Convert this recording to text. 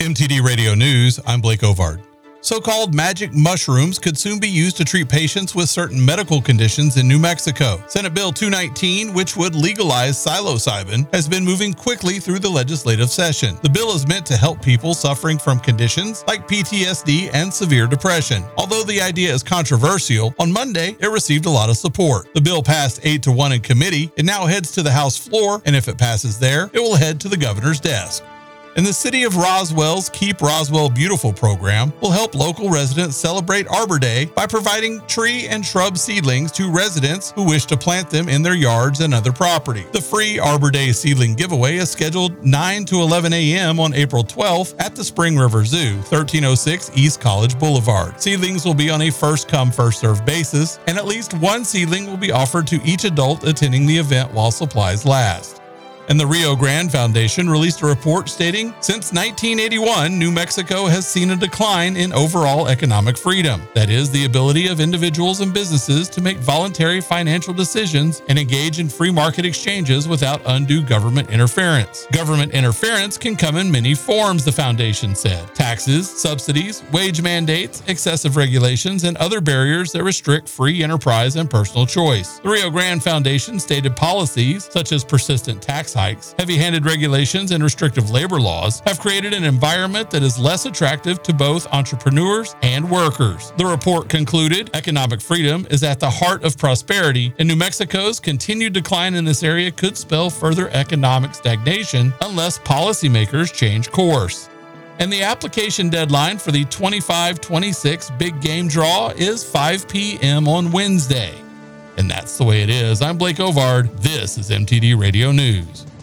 MTD Radio News, I'm Blake Ovard. So-called magic mushrooms could soon be used to treat patients with certain medical conditions in New Mexico. Senate Bill 219, which would legalize psilocybin, has been moving quickly through the legislative session. The bill is meant to help people suffering from conditions like PTSD and severe depression. Although the idea is controversial, on Monday it received a lot of support. The bill passed 8-1 in committee. It now heads to the House floor, and if it passes there, it will head to the governor's desk. And the City of Roswell's Keep Roswell Beautiful program will help local residents celebrate Arbor Day by providing tree and shrub seedlings to residents who wish to plant them in their yards and other property. The free Arbor Day seedling giveaway is scheduled 9 to 11 a.m. on April 12th at the Spring River Zoo, 1306 East College Boulevard. Seedlings will be on a first-come, first-served basis, and at least one seedling will be offered to each adult attending the event while supplies last. And the Rio Grande Foundation released a report stating, since 1981, New Mexico has seen a decline in overall economic freedom. That is, the ability of individuals and businesses to make voluntary financial decisions and engage in free market exchanges without undue government interference. Government interference can come in many forms, the foundation said. Taxes, subsidies, wage mandates, excessive regulations, and other barriers that restrict free enterprise and personal choice. The Rio Grande Foundation stated policies such as persistent tax hikes, heavy-handed regulations, and restrictive labor laws have created an environment that is less attractive to both entrepreneurs and workers. The report concluded, economic freedom is at the heart of prosperity, and New Mexico's continued decline in this area could spell further economic stagnation unless policymakers change course. And the application deadline for the 25-26 Big Game Draw is 5 p.m. on Wednesday. And that's the way it is. I'm Blake Ovard. This is MTD Radio News.